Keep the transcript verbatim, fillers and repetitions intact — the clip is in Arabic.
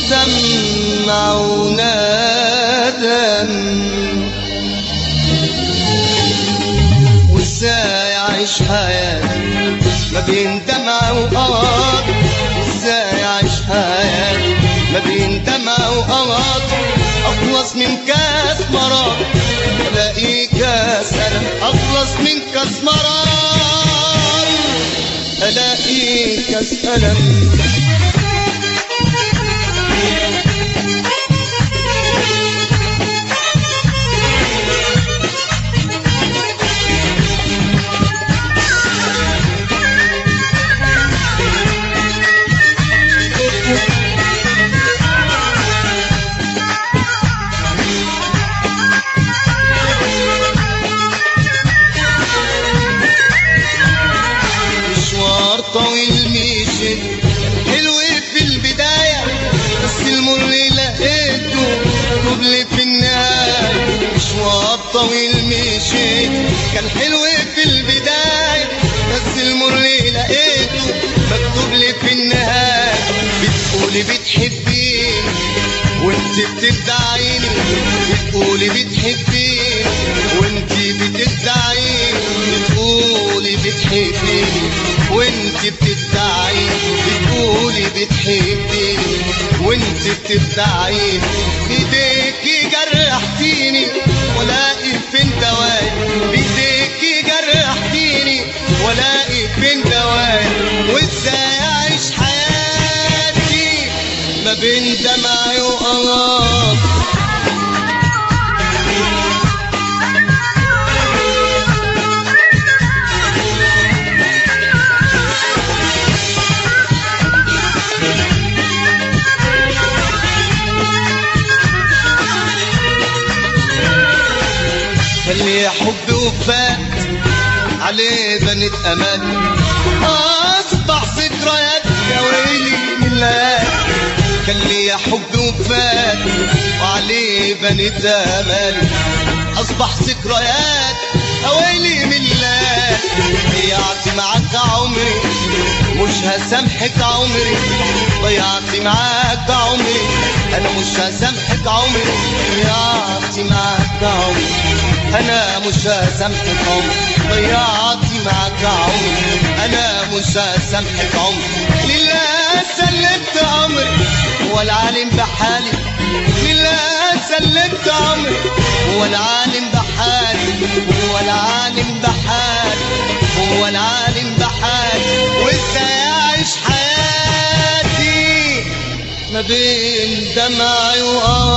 دمع وندم، وازاي اعيش حياتي ما بين دمع وقهر، وازاي اعيش حياتي ما بين دمع وقهر، اخلص من كاس مرار الاقي كاس الم، اخلص من كاس مرار الاقي كاس الم. طويل مشيت حلو في البداية، بس المر لقيته قبل في النهاية. مشوار طويل مشيت كان حلو في البداية، بس المر لقيته مكتوب لي في النهاية. بتقولي بتحبيني وانت بتدعيني، بتقولي بتحبيني وانت بتدعيني، بتقولي بتحبيني وانت بتدعيني، بتقولي بتحبيني وانت بتدعيني. بايديكي جرحتيني ولاقي فين دواي، بايديكي جرحتيني ولاقي فين دواي. وازاي اعيش حياتي ما بين دمعي وقهر، خلي حب وفات عليه بنت أمان، أصبح ذكريات يا ويلي من الليالي. خلي حب وفات وعليه بنت أمان، أصبح ذكريات يا ويلي من الليالي. ضيعت معاك عمري مش هسامحك عمري، ضيعت معاك عمري أنا مش هسامحك عمري، ضيعت معاك عمري أنا مش هسامحك عمري، ضيعت معاك عمري أنا مش هسامحك عمري. لله سلمت عمري هو العالم بحالي، لله سلمت عمري هو العالم بحالي، هو العالم بحالي، هو العالم بحالي. وازاي اعيش حياتي ما بين دمعي وقهر.